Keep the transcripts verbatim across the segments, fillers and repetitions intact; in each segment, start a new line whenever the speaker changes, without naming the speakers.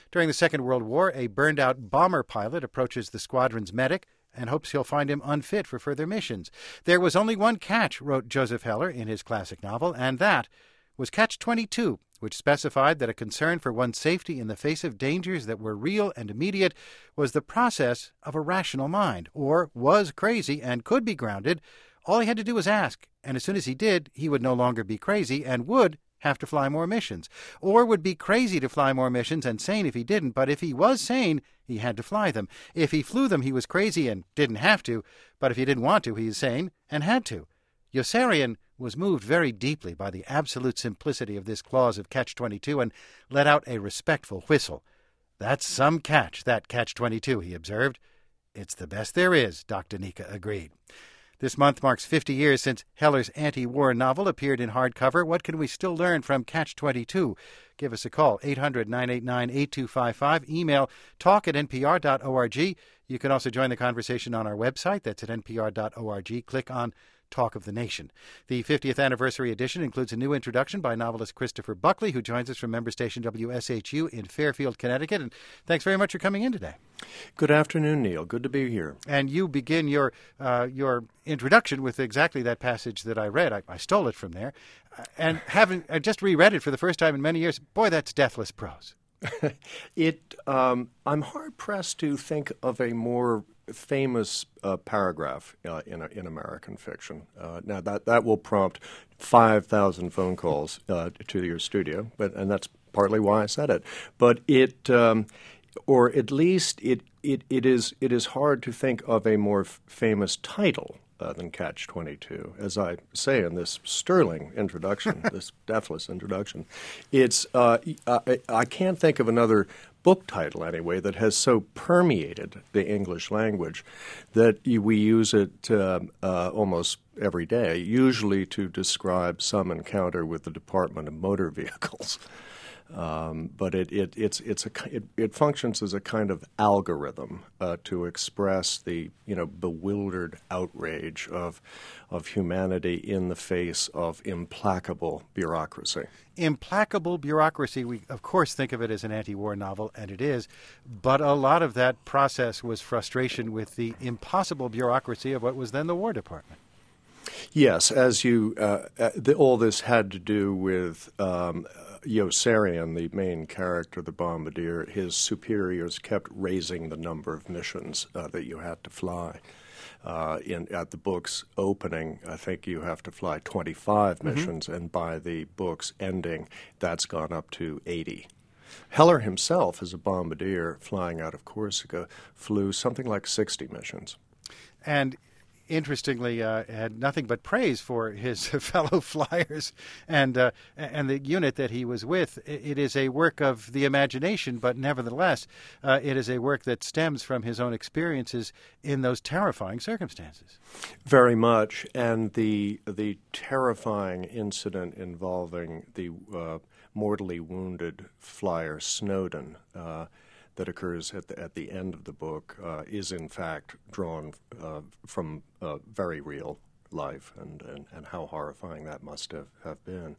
During the Second World War, a burned-out bomber pilot approaches the squadron's medic and hopes he'll find him unfit for further missions. There was only one catch, wrote Joseph Heller in his classic novel, and that was Catch twenty-two, which specified that a concern for one's safety in the face of dangers that were real and immediate was the process of a rational mind, or was crazy and could be grounded. All he had to do was ask, and as soon as he did, he would no longer be crazy and would have to fly more missions, or would be crazy to fly more missions and sane if he didn't, but if he was sane, he had to fly them. If he flew them, he was crazy and didn't have to, but if he didn't want to, he was sane and had to. Yossarian was moved very deeply by the absolute simplicity of this clause of Catch twenty-two and let out a respectful whistle. "That's some catch, that Catch twenty-two, he observed. "It's the best there is," Doctor Nika agreed. This month marks fifty years since Heller's anti-war novel appeared in hardcover. What can we still learn from Catch twenty-two? Give us a call, eight hundred, nine eight nine, eight two five five. Email talk at n p r dot org. You can also join the conversation on our website. That's at n p r dot org. Click on Talk of the Nation. The fiftieth anniversary edition includes a new introduction by novelist Christopher Buckley, who joins us from member station W S H U in Fairfield, Connecticut. And thanks very much for coming in today.
Good afternoon, Neil. Good to be here.
And you begin your uh, your introduction with exactly that passage that I read. I, I stole it from there. Uh, and having I just reread it for the first time in many years, boy, that's deathless prose.
it. Um, I'm hard-pressed to think of a more famous uh, paragraph uh, in, a, in American fiction. Uh, now, that, that will prompt five thousand phone calls uh, to your studio, but and that's partly why I said it. But it, um, or at least it, it, it, is, it is hard to think of a more f- famous title uh, than Catch twenty-two. As I say in this sterling introduction, this deathless introduction, it's uh, I, I can't think of another book title, anyway, that has so permeated the English language that we use it uh, uh, almost every day, usually to describe some encounter with the Department of Motor Vehicles. Um, but it it it's it's a it, it functions as a kind of algorithm uh, to express the you know bewildered outrage of of humanity in the face of implacable bureaucracy.
Implacable bureaucracy. We of course think of it as an anti-war novel, and it is, but a lot of that process was frustration with the impossible bureaucracy of what was then the War Department.
Yes, as you uh, the, all this had to do with. Um, Yossarian, the main character, the bombardier, his superiors kept raising the number of missions uh, that you had to fly. Uh, in at the book's opening, I think you have to fly twenty-five mm-hmm. missions, and by the book's ending, that's gone up to eighty. Heller himself, as a bombardier flying out of Corsica, flew something like sixty missions.
And interestingly, uh, had nothing but praise for his fellow flyers and uh, and the unit that he was with. It is a work of the imagination, but nevertheless, uh, it is a work that stems from his own experiences in those terrifying circumstances.
Very much, and the the terrifying incident involving the uh, mortally wounded flyer Snowden. Uh, that occurs at the, at the end of the book uh, is in fact drawn uh, from uh, very real life and, and, and how horrifying that must have, have been.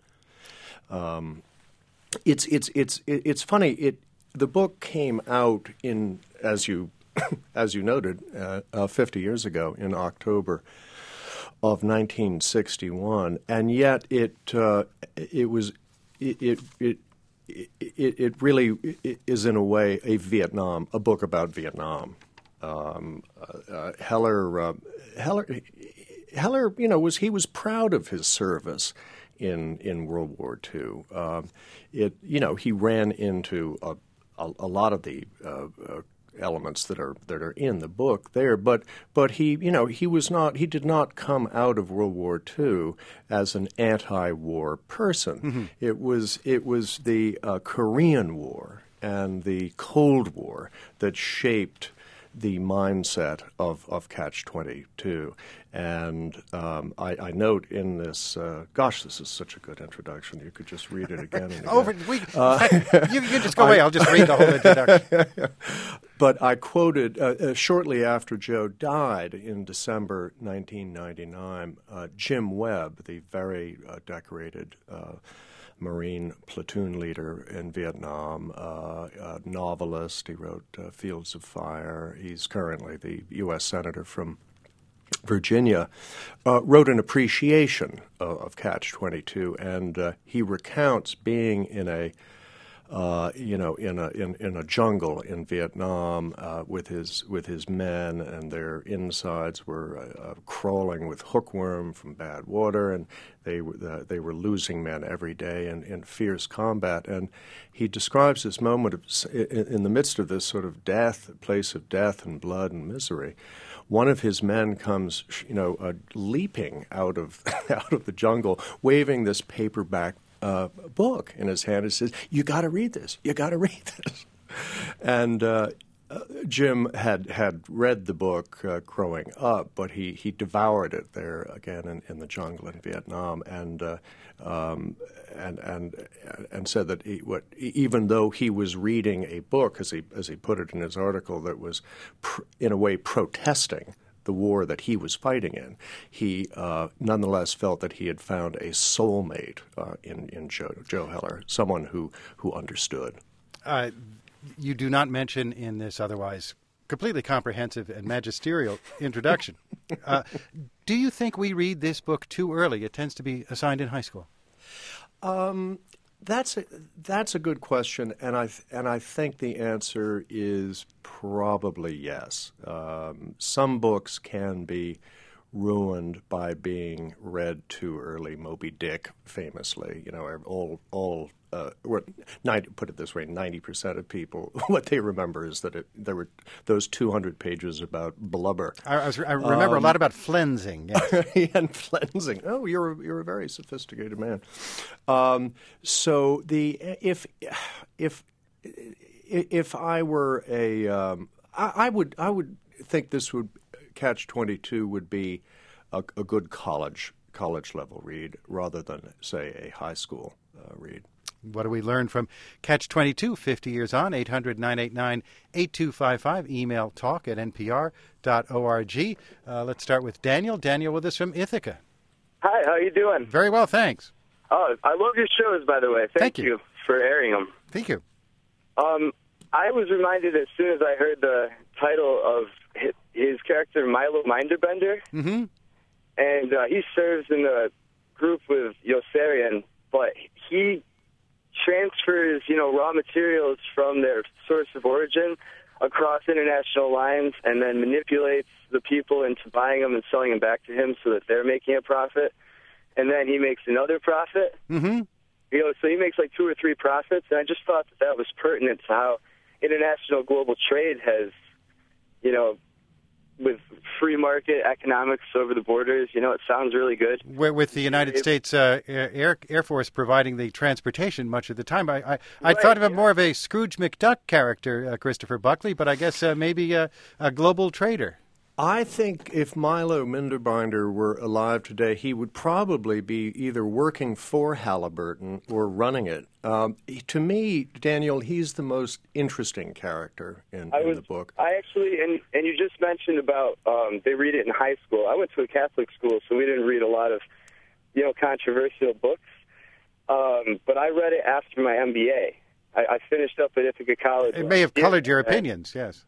Um, it's it's it's it's funny. It the book came out in as you as you noted uh, uh, fifty years ago in October of nineteen sixty-one, and yet it uh, it was it it. it It, it really is, in a way, a Vietnam, a book about Vietnam. Um, uh, Heller, uh, Heller, Heller, you know, was he was proud of his service in in World War Two. Um, it, you know, he ran into a, a, a lot of the uh, uh, elements that are that are in the book there, but but he you know he was not he did not come out of World War Two as an anti-war person. Mm-hmm. It was it was the uh, Korean War and the Cold War that shaped the mindset of, of Catch twenty-two. And um, I, I note in this, uh, gosh, this is such a good introduction. You could just read it again and again.
Over, we, uh, you can just go away. I'll just read the whole introduction.
But I quoted, uh, uh, shortly after Joe died in December nineteen ninety-nine, uh, Jim Webb, the very uh, decorated uh, Marine platoon leader in Vietnam, uh, a novelist. He wrote uh, Fields of Fire. He's currently the U S Senator from Virginia, uh, wrote an appreciation of, of Catch twenty-two, and uh, he recounts being in a Uh, you know, in a in, in a jungle in Vietnam uh, with his with his men, and their insides were uh, crawling with hookworm from bad water, and they were uh, they were losing men every day in, in fierce combat. And he describes this moment of, in, in the midst of this sort of death, place of death and blood and misery. One of his men comes, you know, uh, leaping out of out of the jungle, waving this paperback Uh, book in his hand and says, "You got to read this. You got to read this." And uh, uh, Jim had had read the book uh, growing up, but he, he devoured it there again in, in the jungle in Vietnam, and uh, um, and and and said that he, what, even though he was reading a book, as he as he put it in his article, that was pr- in a way protesting the war that he was fighting in, he uh, nonetheless felt that he had found a soulmate uh, in, in Joe, Joe Heller, someone who, who understood.
Uh, you do not mention in this otherwise completely comprehensive and magisterial introduction. Uh, do you think we read this book too early? It tends to be assigned in high school.
Um, that's a, that's a good question, and I th- and I think the answer is probably yes. Um, some books can be ruined by being read too early. Moby Dick, famously, you know, all all uh, or ninety, put it this way, ninety percent of people, what they remember is that it, there were those two hundred pages about blubber.
I, I, was, I remember um, a lot about flensing. Yes.
And flensing. Oh, you're a, you're a very sophisticated man. Um, so the if if if I were a um, I, I would I would think this would Catch twenty-two would be a, a good college college level read rather than, say, a high school uh, read.
What do we learn from Catch twenty-two, fifty years on? eight hundred, nine eight nine, eight two five five. Email talk at n p r dot org. Uh, let's start with Daniel. Daniel with us from Ithaca.
Hi, how you doing?
Very well, thanks.
Oh, I love your shows, by the way. Thank,
Thank you.
you for airing them.
Thank you.
Um, I was reminded as soon as I heard the title of his, his character, Milo Minderbender.
Mm-hmm.
And uh, he serves in a group with Yossarian, but he transfers, you know, raw materials from their source of origin across international lines and then manipulates the people into buying them and selling them back to him so that they're making a profit. And then he makes another profit.
Mm-hmm.
You know, so he makes like two or three profits. And I just thought that that was pertinent to how international global trade has, you know, with free market economics over the borders, you know, it sounds really good.
With the United States uh, Air Air Force providing the transportation much of the time. I, I, I'd
right,
thought of him
yeah.
more of a Scrooge McDuck character, uh, Christopher Buckley, but I guess uh, maybe a, a global trader.
I think if Milo Minderbinder were alive today, he would probably be either working for Halliburton or running it. Um, to me, Daniel, he's the most interesting character in,
I
in
was,
the book.
I actually, and, and you just mentioned about um, they read it in high school. I went to a Catholic school, so we didn't read a lot of, you know, controversial books. Um, but I read it after my M B A. I, I finished up at Ithaca College.
It may have
year,
colored your
right?
opinions, yes.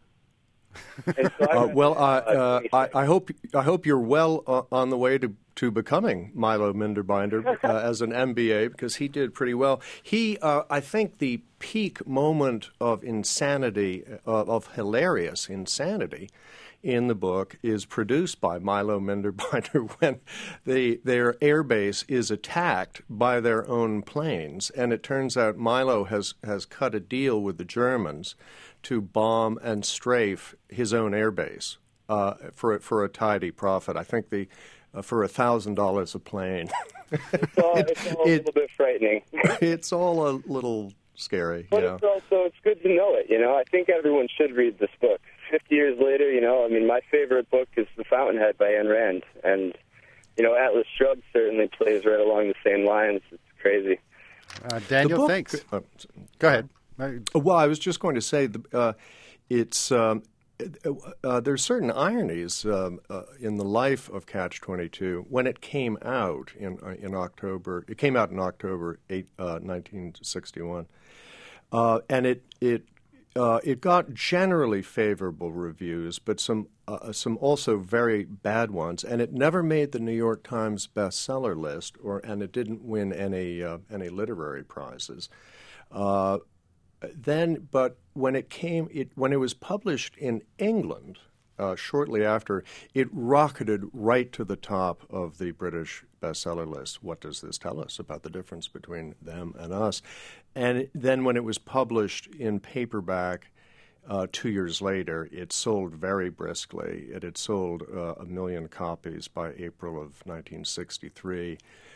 And so I
Uh,
read,
well, uh, uh,
uh,
I, I hope I hope you're well uh, on the way to, to becoming Milo Minderbinder uh, as an M B A, because he did pretty well. He, uh, I think, the peak moment of insanity, uh, of hilarious insanity, in the book is produced by Milo Minderbinder when the, their airbase is attacked by their own planes, and it turns out Milo has has cut a deal with the Germans to bomb and strafe his own airbase uh, for for a tidy profit. I think the uh, for a thousand dollars a plane.
it's all,
it,
it's all a
it,
little bit frightening.
It's all a little scary.
But
yeah.
it's also, it's good to know it, you know. I think everyone should read this book. Fifty years later, you know, I mean, my favorite book is The Fountainhead by Ayn Rand. And, you know, Atlas Shrugged certainly plays right along the same lines. It's crazy.
Uh, Daniel,
book,
thanks.
Uh,
Go ahead.
Well, I was just going to say, the, uh, it's um, uh, there's certain ironies um, uh, in the life of Catch twenty-two. When it came out in uh, in October, it came out in October eighth, uh, nineteen sixty-one, uh, and it it uh, it got generally favorable reviews, but some uh, some also very bad ones, and it never made the New York Times bestseller list, or and it didn't win any uh, any literary prizes. Uh, Then, but when it came, it when it was published in England, uh, shortly after, it rocketed right to the top of the British bestseller list. What does this tell us about the difference between them and us? And it, then, when it was published in paperback uh, two years later, it sold very briskly. It had sold uh, a million copies by April of nineteen sixty-three.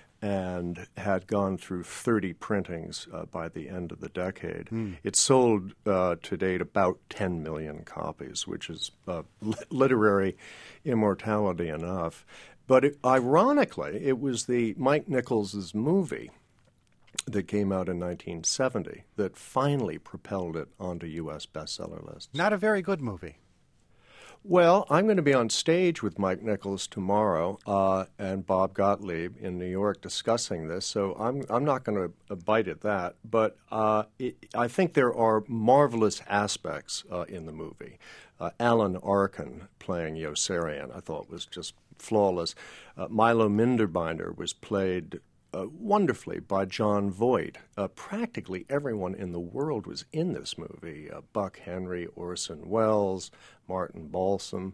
And had gone through thirty printings uh, by the end of the decade. Mm. It sold uh, to date about ten million copies, which is uh, li- literary immortality enough. But it, ironically, it was the Mike Nichols' movie that came out in nineteen seventy that finally propelled it onto U S bestseller lists.
Not a very good movie.
Well, I'm going to be on stage with Mike Nichols tomorrow uh, and Bob Gottlieb in New York discussing this, so I'm I'm not going to bite at that. But uh, it, I think there are marvelous aspects uh, in the movie. Uh, Alan Arkin playing Yossarian, I thought was just flawless. Uh, Milo Minderbinder was played Uh, wonderfully by John Voight. Uh, practically everyone in the world was in this movie. Uh, Buck Henry, Orson Welles, Martin Balsam.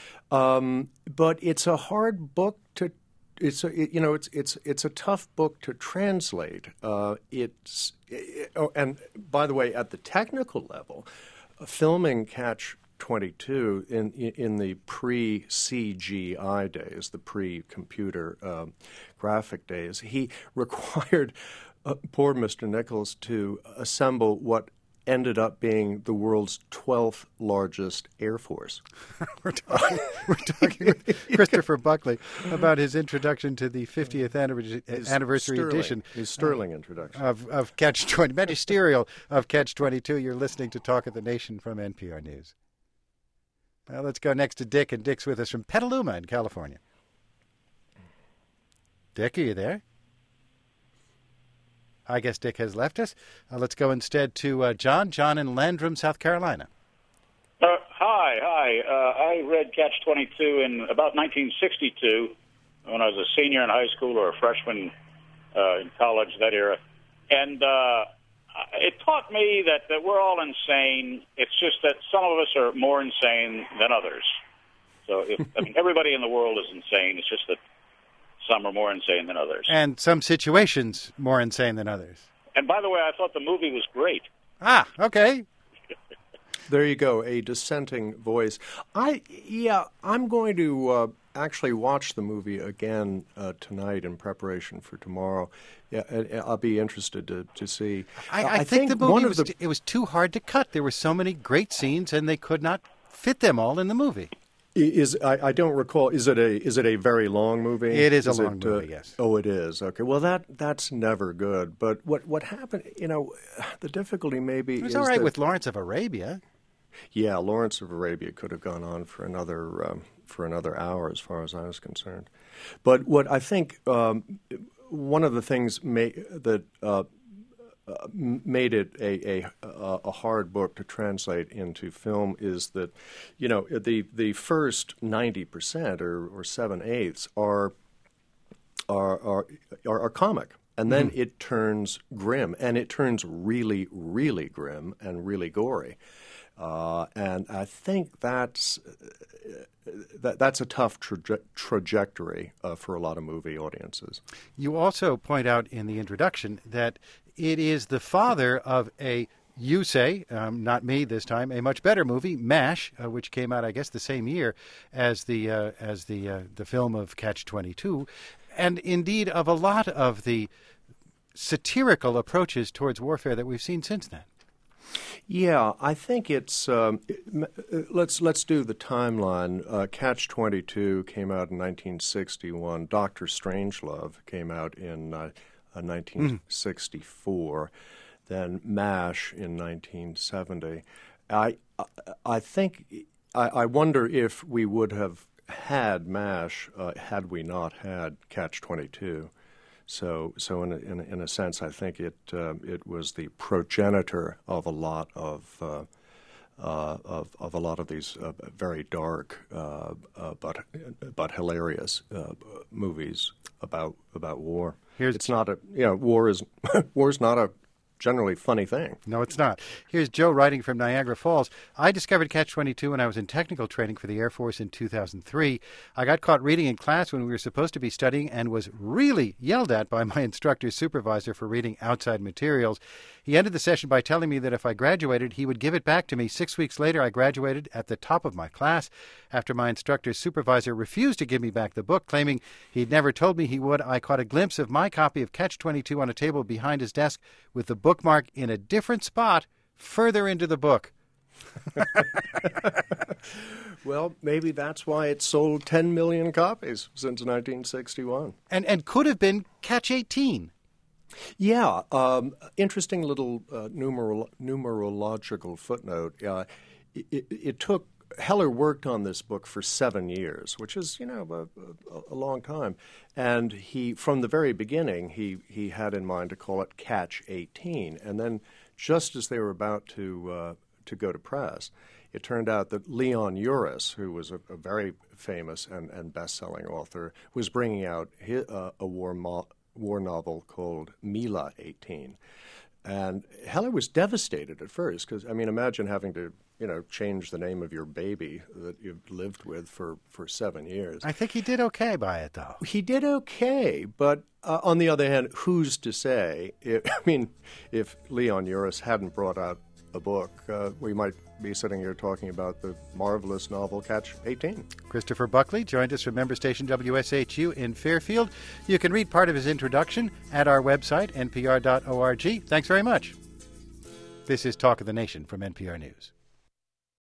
Um, but it's a hard book to. It's a, it, you know it's it's it's a tough book to translate. Uh, it's it, oh, and by the way, at the technical level, uh, filming Catch twenty-two in in the pre-C G I days, the pre-computer um, graphic days, he required uh, poor Mister Nichols to assemble what ended up being the world's twelfth largest air force.
we're, talking, we're talking with Christopher Buckley about his introduction to the fiftieth anniversary, anniversary
sterling,
edition.
His sterling uh, introduction.
Of, of Catch twenty, magisterial of Catch twenty-two. You're listening to Talk of the Nation from N P R News. Well, let's go next to Dick, and Dick's with us from Petaluma in California. Dick, are you there? I guess Dick has left us. Uh, let's go instead to uh, John. John in Landrum, South Carolina.
Uh, hi, hi. Uh, I read Catch twenty-two in about nineteen sixty-two when I was a senior in high school or a freshman uh, in college, that era. And uh, it taught me that, that we're all insane. It's just that some of us are more insane than others. So, if, I mean, everybody in the world is insane. It's just that some are more insane than others.
And some situations more insane than others.
And by the way, I thought the movie was great.
Ah, okay.
There you go, a dissenting voice. I yeah, I'm going to uh, actually watch the movie again uh, tonight in preparation for tomorrow. Yeah, I'll be interested to, to see.
I, I,
I
think,
think
the movie
one of
was
the...
it was too hard to cut. There were so many great scenes, and they could not fit them all in the movie.
Is I, I don't recall. Is it a is it a very long movie?
It is,
is
a long
it,
movie.
Uh,
yes.
Oh, it is. Okay. Well, that that's never good. But what what happened? You know, the difficulty maybe
it was
is
all right
that,
with Lawrence of Arabia.
Yeah, Lawrence of Arabia could have gone on for another um, for another hour, as far as I was concerned. But what I think um, one of the things may, that uh, uh, made it a, a a hard book to translate into film is that, you know, the the first ninety percent or or seven eighths are are are are, are comic. And then mm-hmm. it turns grim, and it turns really, really grim and really gory. Uh, and I think that's uh, that, that's a tough traje- trajectory uh, for a lot of movie audiences.
You also point out in the introduction that it is the father of a, you say, um, not me this time, a much better movie, MASH, uh, which came out, I guess, the same year as the uh, as the uh, the film of Catch twenty-two, and indeed of a lot of the satirical approaches towards warfare that we've seen since then.
Yeah, I think it's. Um, let's let's do the timeline. Uh, Catch twenty-two came out in nineteen sixty-one. Doctor Strangelove came out in uh, uh, nineteen sixty-four. Mm. Then MASH in nineteen seventy. I I think I, I wonder if we would have had MASH uh, had we not had Catch twenty-two. So, so in a, in a, in a sense, I think it uh, it was the progenitor of a lot of uh, uh, of of a lot of these uh, very dark uh, uh, but but hilarious uh, movies about about war.
Here's
it's not a you know war is war is not a generally funny thing.
No, it's not. Here's Joe writing from Niagara Falls. I discovered Catch twenty-two when I was in technical training for the Air Force in two thousand three. I got caught reading in class when we were supposed to be studying and was really yelled at by my instructor's supervisor for reading outside materials. He ended the session by telling me that if I graduated, he would give it back to me. Six weeks later, I graduated at the top of my class. After my instructor's supervisor refused to give me back the book, claiming he'd never told me he would, I caught a glimpse of my copy of Catch twenty-two on a table behind his desk with the bookmark in a different spot further into the book.
Well, maybe that's why it sold ten million copies since nineteen sixty-one.
And, and could have been Catch eighteen.
Yeah, um, interesting little uh, numerolo- numerological footnote. Uh, it, it, it took Heller worked on this book for seven years, which is you know a, a, a long time, and he from the very beginning he he had in mind to call it Catch eighteen, and then just as they were about to uh, to go to press, it turned out that Leon Uris, who was a, a very famous and, and best-selling author, was bringing out his, uh, a war mo- war novel called Mila eighteen. And Heller was devastated at first because, I mean, imagine having to, you know, change the name of your baby that you've lived with for, for seven years.
I think he did okay by it, though.
He did okay, but uh, on the other hand, who's to say? If, I mean, if Leon Uris hadn't brought out a book, uh, we might be sitting here talking about the marvelous novel Catch eighteen.
Christopher Buckley joined us from member station W S H U in Fairfield. You can read part of his introduction at our website, n p r dot org. Thanks very much. This is Talk of the Nation from N P R News.